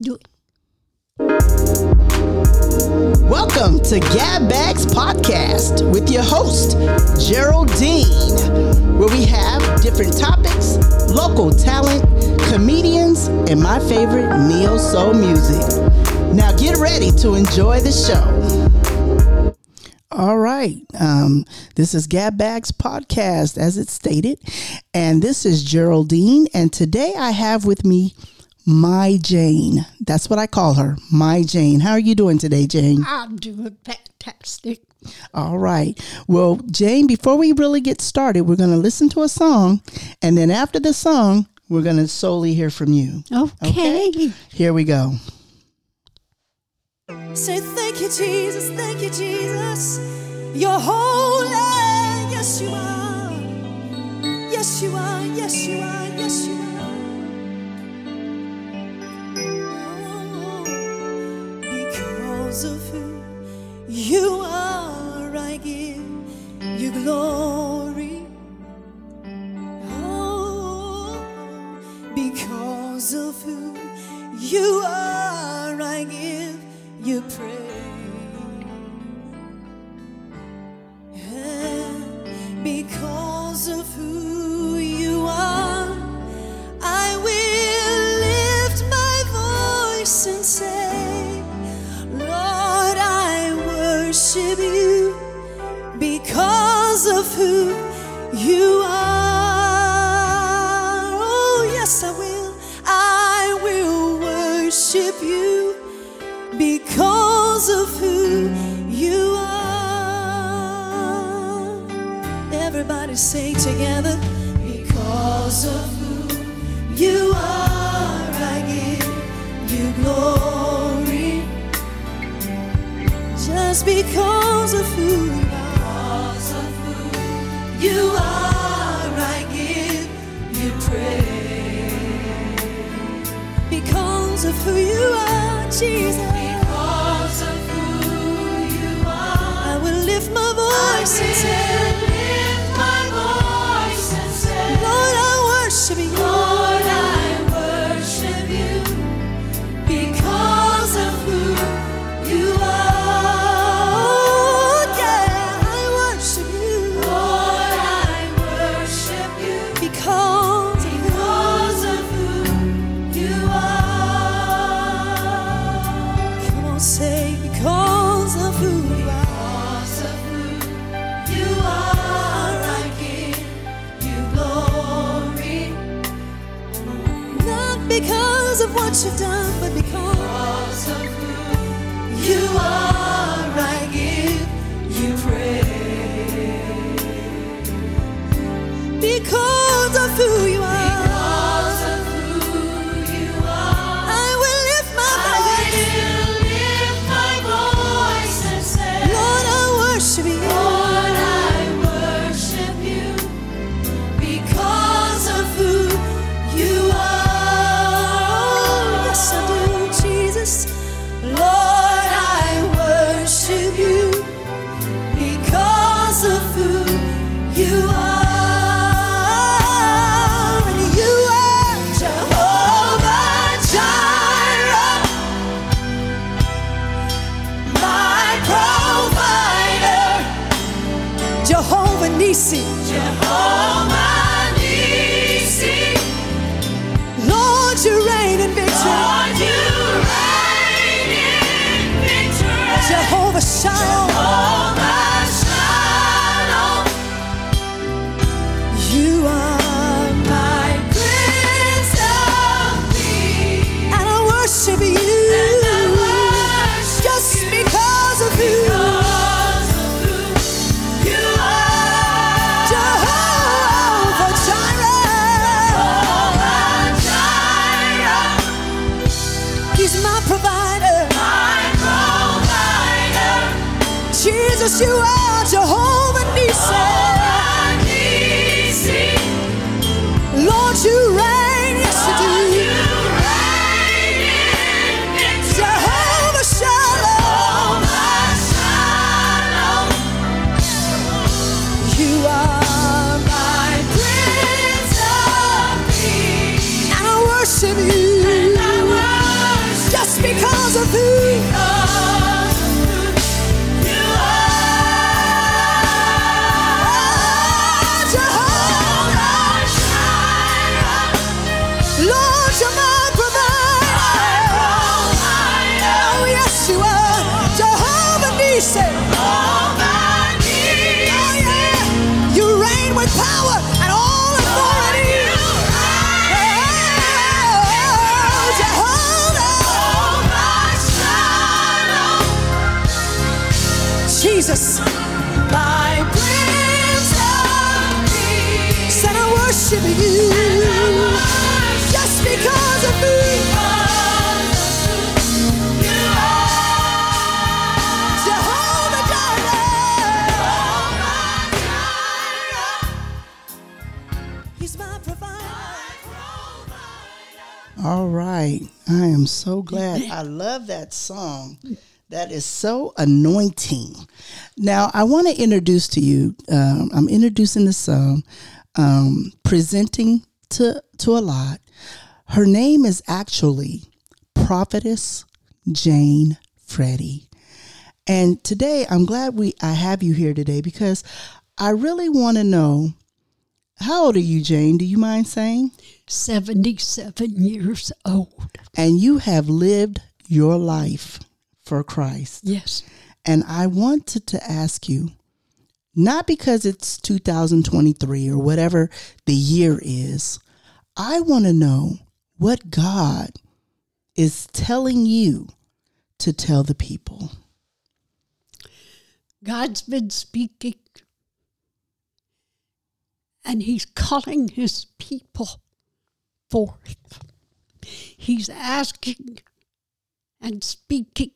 Do it. Welcome to Gab Bags Podcast with your host, Geraldine, where we have different topics, local talent, comedians, and my favorite neo soul music. Now get ready to enjoy the show. All right. This is Gab Bags Podcast, as it stated, and this is Geraldine, and today I have with me My Jane. That's what I call her, My Jane. How are you doing today, Jane? I'm doing fantastic. All right. Well, Jane, before we really get started, we're going to listen to a song. And then after the song, we're going to solely hear from you. Okay. Here we go. Say thank you, Jesus. Thank you, Jesus. You're holy. Yes, you are. Yes, you are. Yes, you are. Yes, you are. Because of who you are, I give you glory. Oh, because of who you are, I give you praise. And because of who you are, I will lift my voice and say, worship you because of who you are. Oh, yes, I will. I will worship you because of who you are. Everybody say together, because of who you are, I give you glory. Just because of who you are, I give you praise. Because of who you are, Jesus. Because of who you are, I will lift my voice and say, Lord, I worship you. Lord, I worship you because of who you are. Because of what you've done, but because of who you are, I give you praise. Because of who you are, I will lift my voice and say, Lord, I worship you. Lord, I worship you because of who you are. Lord, I worship you because of who you are. And you are Jehovah Jireh, my provider. Jehovah Nissi, Jehovah Nissi. Lord, you reign in victory. Lord, you Jehovah Shalom. Jehovah Shalom. You are my Prince of Peace. And I worship you. Just because of who you are. Jehovah Jireh. He's my provider. Jesus, you are Jehovah Nissi. Lord, you reign, yes you do. Jehovah Shalom. You are my Prince of Peace. And I worship you. Jesus, my Prince of Peace. Said I worship you just because of who you are. Jehovah Jireh. He's my provider. All right. I am so glad. I love that song. That is so anointing. Now, I want to introduce to you, I'm introducing the song, presenting to a lot. Her name is actually Prophetess Jane Freddy. And today, I'm glad I have you here today because I really want to know, how old are you, Jane? Do you mind saying? 77 years old. And you have lived your life for Christ. Yes. And I wanted to ask you, not because it's 2023 or whatever the year is, I want to know what God is telling you to tell the people. God's been speaking, and he's calling his people forth. He's asking and speaking.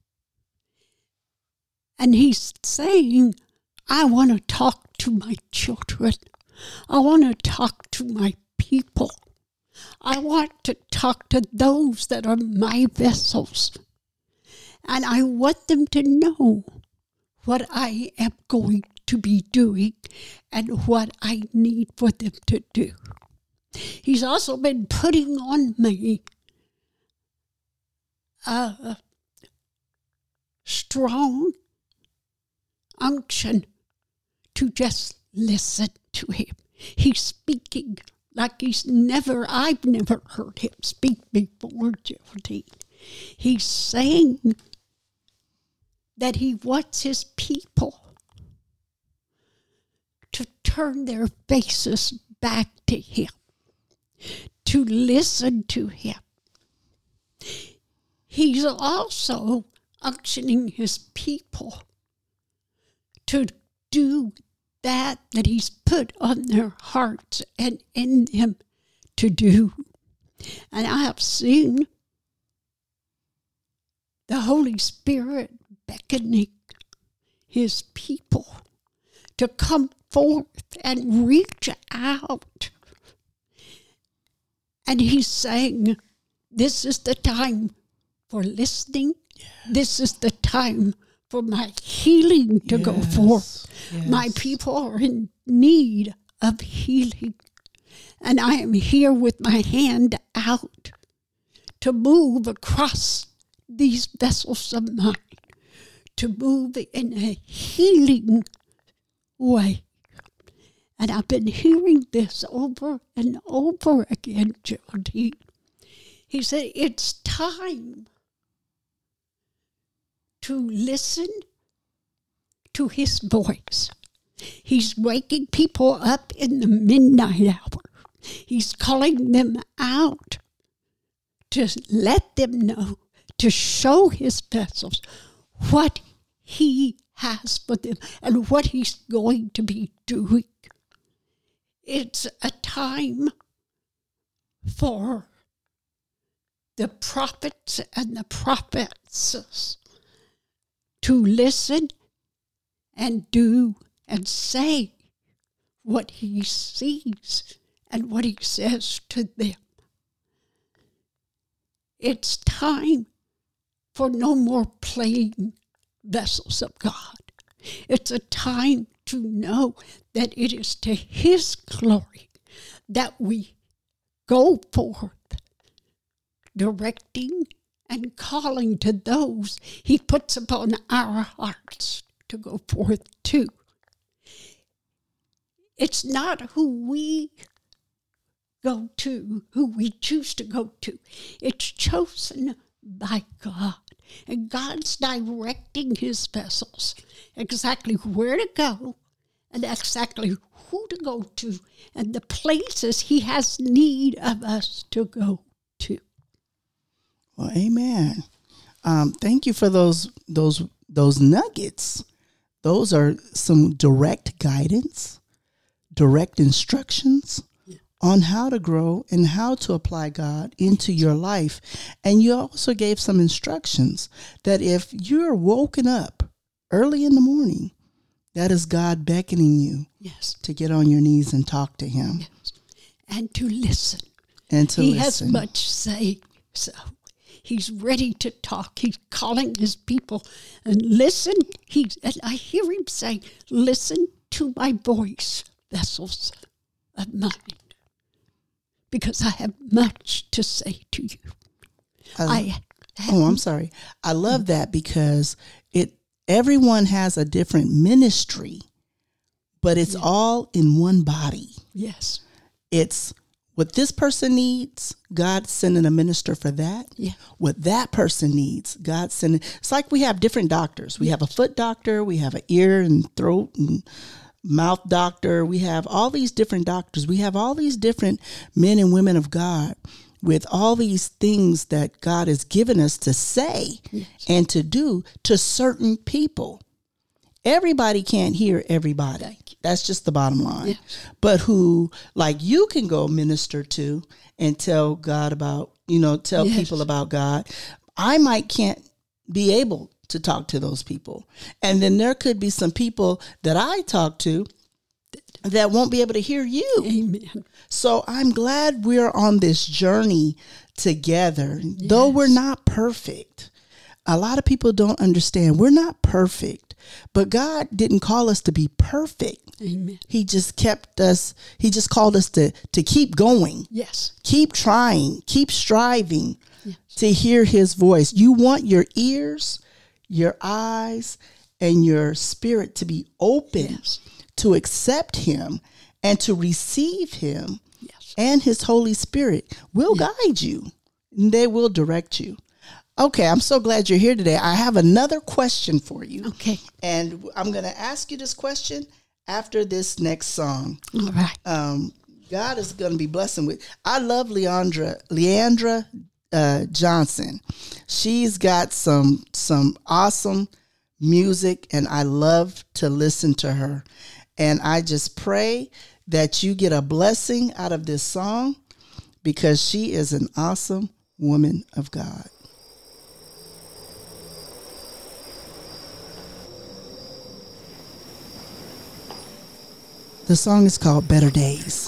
And he's saying, I want to talk to my children. I want to talk to my people. I want to talk to those that are my vessels. And I want them to know what I am going to be doing and what I need for them to do. He's also been putting on me a strong unction to just listen to him. He's speaking like I've never heard him speak before, Geraldine. He's saying that he wants his people to turn their faces back to him, to listen to him. He's also unctioning his people to do that he's put on their hearts and in them to do. And I have seen the Holy Spirit beckoning his people to come forth and reach out. And he's saying, this is the time for listening. Yes. This is the time for my healing to go forth. Yes. My people are in need of healing. And I am here with my hand out to move across these vessels of mine, to move in a healing way. And I've been hearing this over and over again, Geraldine. He said, it's time to listen to his voice. He's waking people up in the midnight hour. He's calling them out to let them know, to show his vessels what he has for them and what he's going to be doing. It's a time for the prophets and the prophetesses to listen and do and say what he sees and what he says to them. It's time for no more playing vessels of God. It's a time to know that it is to his glory that we go forth, directing and calling to those he puts upon our hearts to go forth to. It's not who we go to, who we choose to go to. It's chosen by God. And God's directing his vessels exactly where to go and exactly who to go to and the places he has need of us to go to. Well, amen. Thank you for those nuggets, those are some direct guidance, direct instructions on how to grow and how to apply God into your life. And you also gave some instructions that if you're woken up early in the morning, that is God beckoning you to get on your knees and talk to him. Yes. And to listen. And to he listen. has much say. So he's ready to talk. He's calling his people and listen. And I hear him say, listen to my voice, vessels of mine, because I have much to say to you. I'm sorry. I love that because everyone has a different ministry, but it's all in one body. Yes. It's what this person needs, God's sending a minister for that. Yeah. What that person needs, God's sending. It's like we have different doctors. We have a foot doctor. We have an ear and throat and mouth doctor. We have all these different doctors. We have all these different men and women of God with all these things that God has given us to say and to do to certain people. Everybody can't hear everybody. That's just the bottom line. Yes. But who, like you can go minister to and tell God about, tell people about God. I can't be able to talk to those people. And then there could be some people that I talk to that won't be able to hear you. Amen. So I'm glad we're on this journey together, though we're not perfect. A lot of people don't understand we're not perfect, but God didn't call us to be perfect. Amen. He just called us to keep going. Yes. Keep trying, keep striving to hear his voice. You want your ears, your eyes, and your spirit to be open to accept him and to receive him, and his Holy Spirit will guide you. And they will direct you. Okay, I'm so glad you're here today. I have another question for you. Okay. And I'm going to ask you this question after this next song. All right. God is going to be blessing with. I love Leandra Johnson. She's got some awesome music, and I love to listen to her. And I just pray that you get a blessing out of this song because she is an awesome woman of God. The song is called Better Days.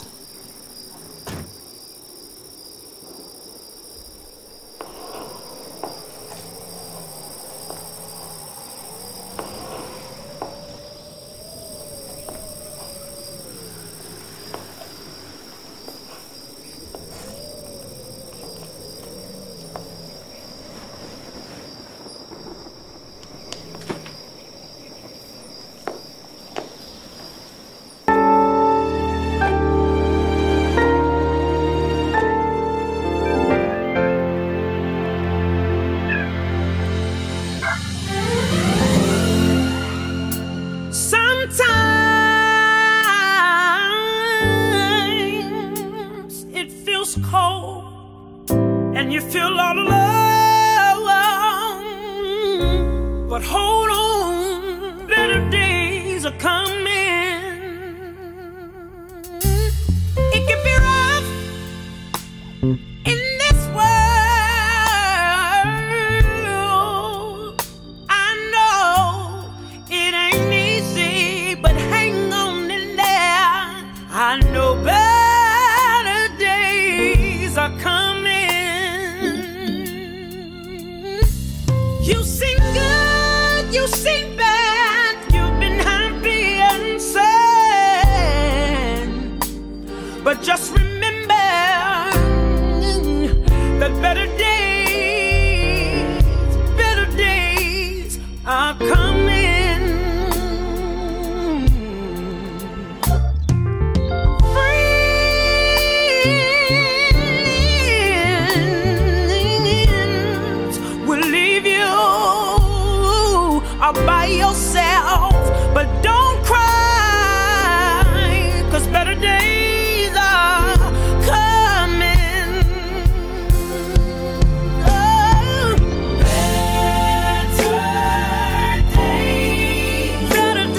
Better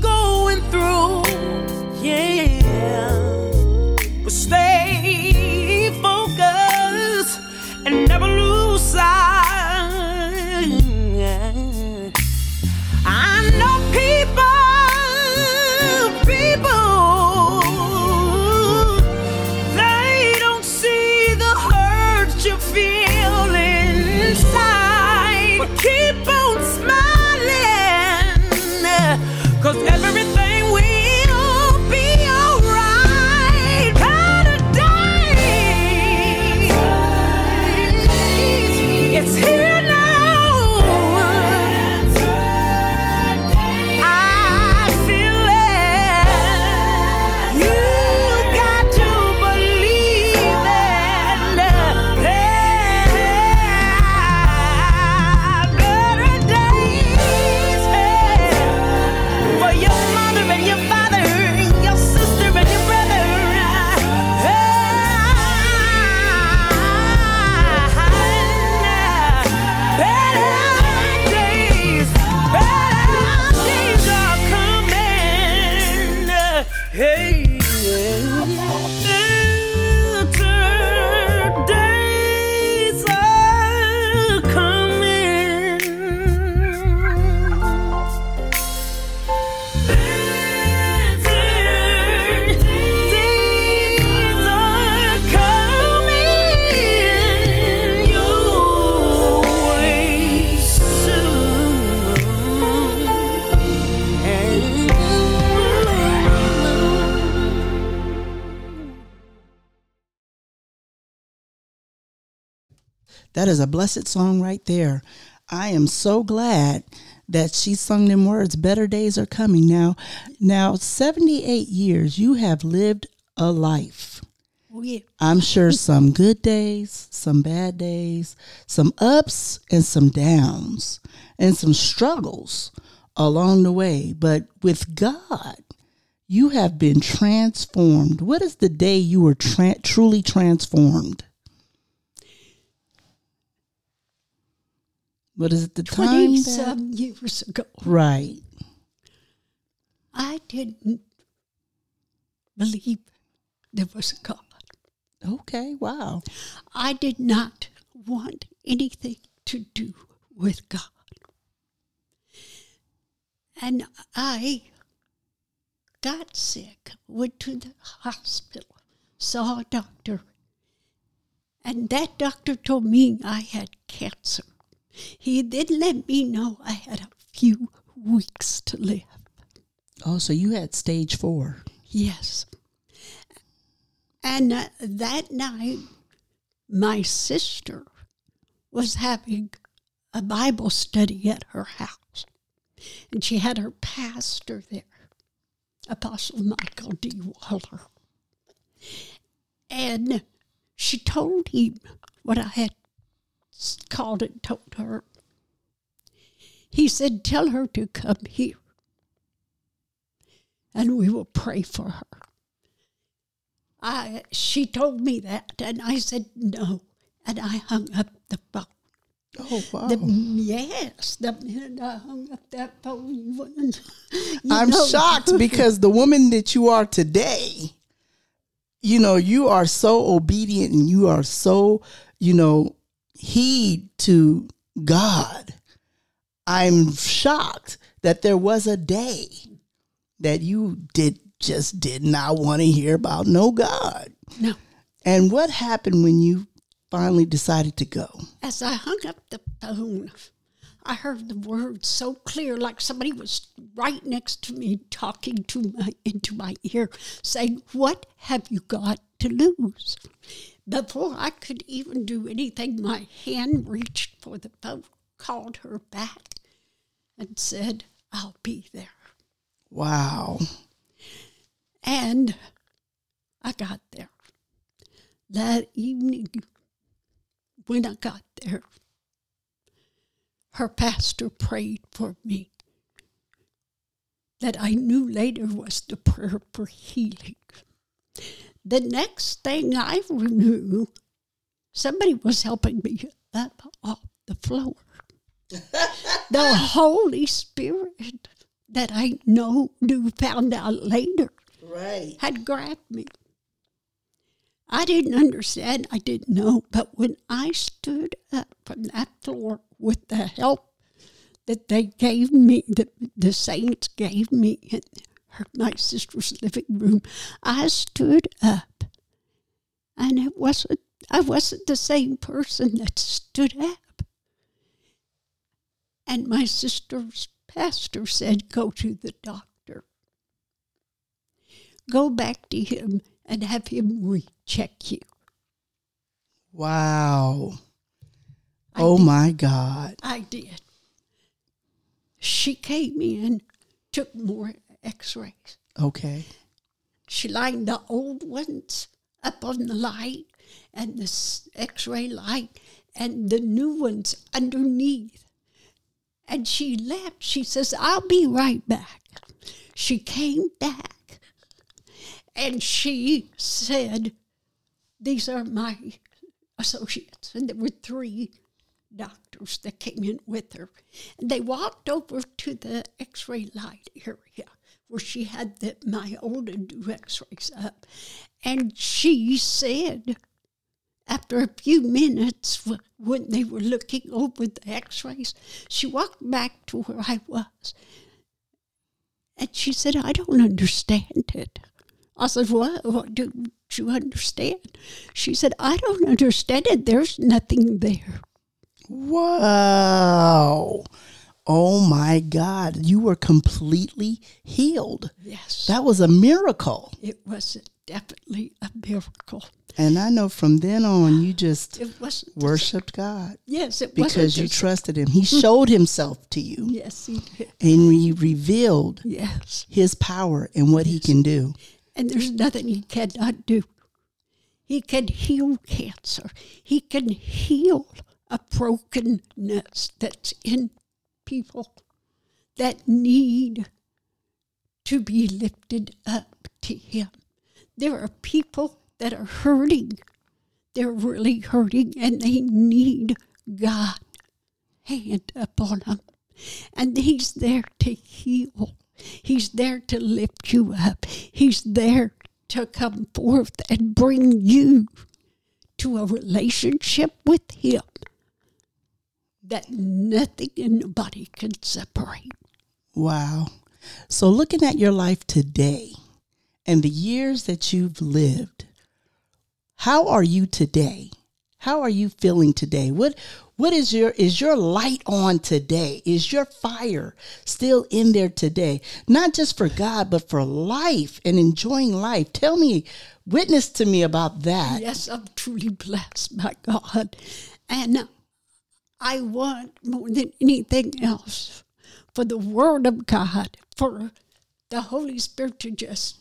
going through. Yeah, but stay focused and never lose sight. I know people, they don't see the hurt you feel inside, but keep on smiling, 'cause everything will be alright. Better days, it's here now. I feel it. You got to believe it. Better days for your mother and your father, your sister and your brother. Better days are coming. Hey, better days are coming. That is a blessed song right there. I am so glad that she sung them words. Better days are coming. Now 78 years, you have lived a life. Oh, yeah. I'm sure some good days, some bad days, some ups and some downs, and some struggles along the way. But with God, you have been transformed. What is the day you were truly transformed? What is it, the time? 20-some years ago. Right. I didn't believe there was a God. Okay, wow. I did not want anything to do with God. And I got sick, went to the hospital, saw a doctor, and that doctor told me I had cancer. He then let me know I had a few weeks to live. Oh, so you had stage 4. Yes. And that night, my sister was having a Bible study at her house. And she had her pastor there, Apostle Michael D. Waller. And she told him what I had called and told her. He said, tell her to come here, and we will pray for her. She told me that, and I said no, and I hung up the phone. Oh, wow. The minute I hung up that phone, I'm shocked because the woman that you are today, you are so obedient and you are so, heed to God. I'm shocked that there was a day that you did not want to hear about no God. No. And what happened when you finally decided to go? As I hung up the phone, I heard the words so clear, like somebody was right next to me talking into my ear, saying, what have you got to lose? Before I could even do anything, my hand reached for the phone, called her back, and said, I'll be there. Wow. And I got there. That evening, when I got there, her pastor prayed for me. That I knew later was the prayer for healing. The next thing I knew, somebody was helping me up off the floor. The Holy Spirit that I found out later, Right. had grabbed me. I didn't understand. I didn't know. But when I stood up from that floor with the help that they gave me, the saints gave me in my sister's living room, I stood up. And I wasn't the same person that stood up. And my sister's pastor said, go to the doctor. Go back to him and have him recheck you. Wow. Oh, my God. I did. She came in, took more x-rays. Okay. She lined the old ones up on the light and the x-ray light and the new ones underneath. And she left. She says, I'll be right back. She came back and she said, these are my associates. And there were 3 doctors that came in with her. And they walked over to the x-ray light area where she had my old and new x-rays up. And she said, after a few minutes, when they were looking over the x-rays, she walked back to where I was. And she said, I don't understand it. I said, what don't you understand? She said, I don't understand it. There's nothing there. Wow. Oh, my God. You were completely healed. Yes. That was a miracle. It was definitely a miracle. And I know from then on, you just It wasn't worshiped God. Yes, it wasn't. Because you trusted him. He showed himself to you. Yes, he did. And he revealed Yes. his power and what he can do. And there's nothing he cannot do. He can heal cancer. He can heal a brokenness that's in people that need to be lifted up to him. There are people that are hurting. They're really hurting and they need God hand upon them. And he's there to heal. He's there to lift you up. He's there to come forth and bring you to a relationship with him that nothing and nobody can separate. Wow. So looking at your life today and the years that you've lived, how are you today? How are you feeling today? What is your light on today? Is your fire still in there today? Not just for God, but for life and enjoying life. Tell me, witness to me about that. Yes, I'm truly blessed by God. And I want more than anything else for the Word of God, for the Holy Spirit to just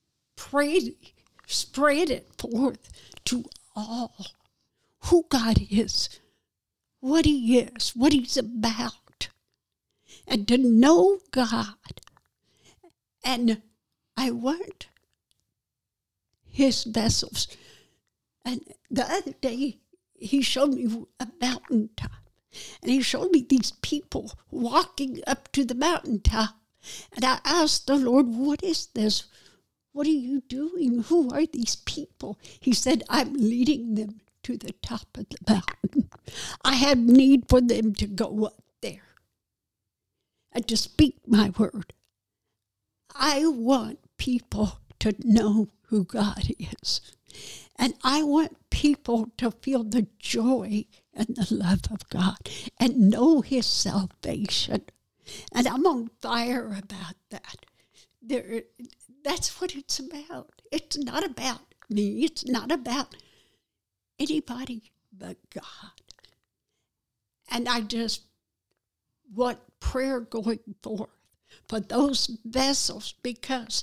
spread it forth to all who God is, what he is, what he's about, and to know God. And I want his vessels. And the other day, he showed me a mountaintop. And he showed me these people walking up to the mountaintop. And I asked the Lord, what is this? What are you doing? Who are these people? He said, I'm leading them to the top of the mountain. I have need for them to go up there and to speak my word. I want people to know who God is. And I want people to feel the joy and the love of God and know his salvation. And I'm on fire about that. That's what it's about. It's not about me. It's not about anybody but God. And I just want prayer going forth for those vessels, because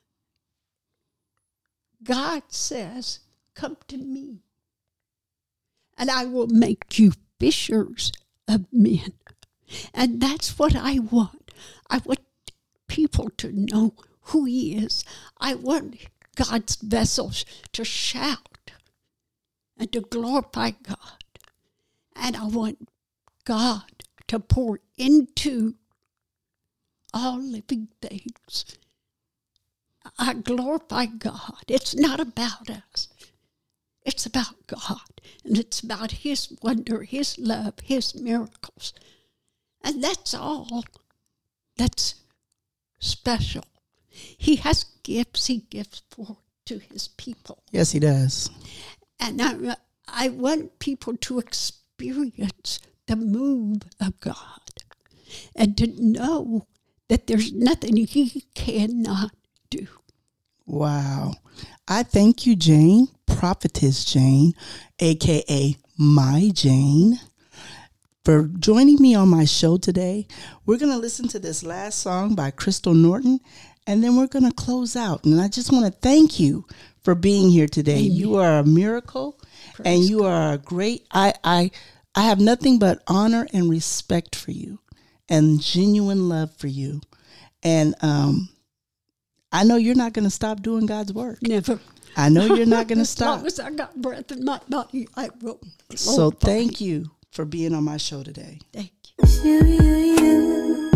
God says, come to me and I will make you fishers of men. And that's what I want. I want people to know who he is. I want God's vessels to shout and to glorify God. And I want God to pour into all living things. I glorify God. It's not about us. It's about God. And it's about His wonder, His love, His miracles. And that's all that's special. He has gifts He gives forth to His people. Yes, He does. And I want people to experience the move of God and to know that there's nothing He cannot do. Wow. I thank you, Jane, Prophetess Jane, a.k.a. My Jane, for joining me on my show today. We're going to listen to this last song by Crystal Norton, and then we're going to close out. And I just want to thank you for being here today. Amen. You are a miracle. Praise and you God. Are a great, I have nothing but honor and respect for you and genuine love for you. And I know you're not going to stop doing God's work. Never. I know you're not going to stop. As long as I got breath in my body, I will. So thank you for being on my show today. Thank you.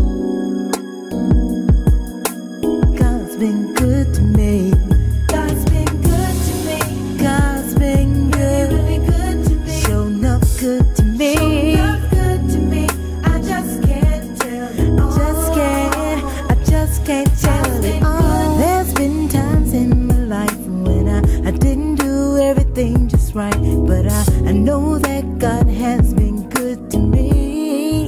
God's been good to me. God's been good to me. God's been good. Really good to me. Shown up good to me. Shown up good to me. I just can't tell it all. I just can't tell it all. There's been times in my life when I didn't do everything just right, but I know that God has been good to me.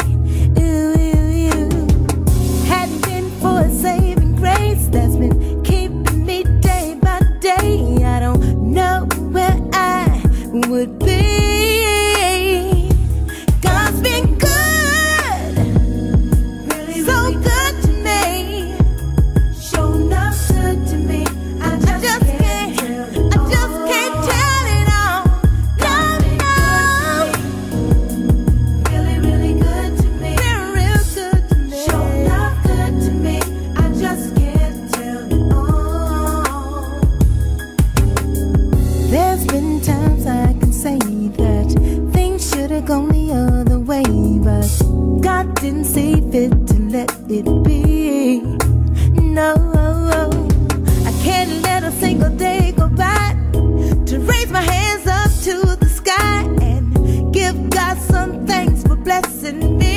Hadn't been for a saving grace that's been keeping me day by day, I don't know where I would be. God's been good, really, so really good to me. Shown up good to me. I just can't tell it all. No, really, really good to me. Real good to me. Shown up good to me. I just can't tell it all. There's been times I can say that things should have gone the other way, but God didn't see fit to let it be. No, I can't let a single day go by to raise my hands up to the sky and give God some thanks for blessing me.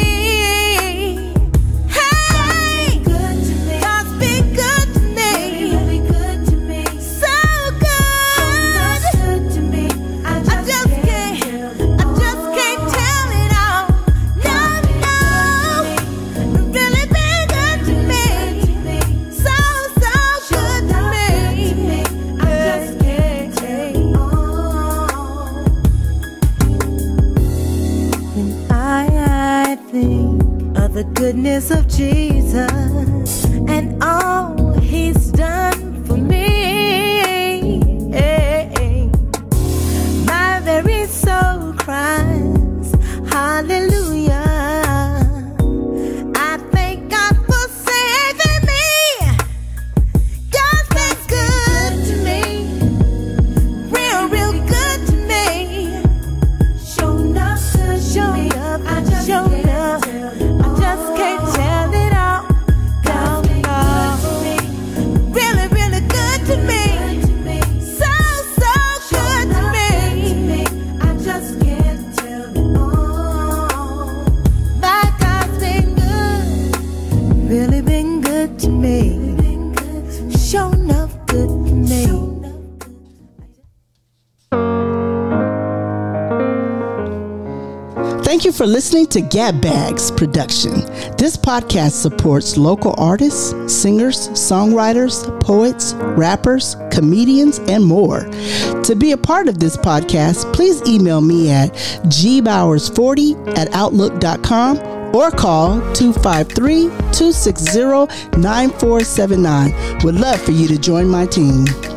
Hey, God's been good to me. Really good to me. So good. So good to me. I just can't tell it all. No. Really been good to me. So good to me. I just can't tell it all. When I think of the goodness of Jesus and all He's done for me, my very soul cries hallelujah. I thank God for saving me. God's been good to me, real good to me. Shown up good, shown up, shown up. I just can't tell it all. God's been good to me, really good to me. So good to me. I just can't tell it all. My God's been good, really been good to me. Shown up good to me. Thank you for listening to Gab Bags production. This podcast supports local artists, singers, songwriters, poets, rappers, comedians, and more. To be a part of this podcast, please email me at gbowers40@outlook.com or call 253-260-9479. Would love for you to join my team.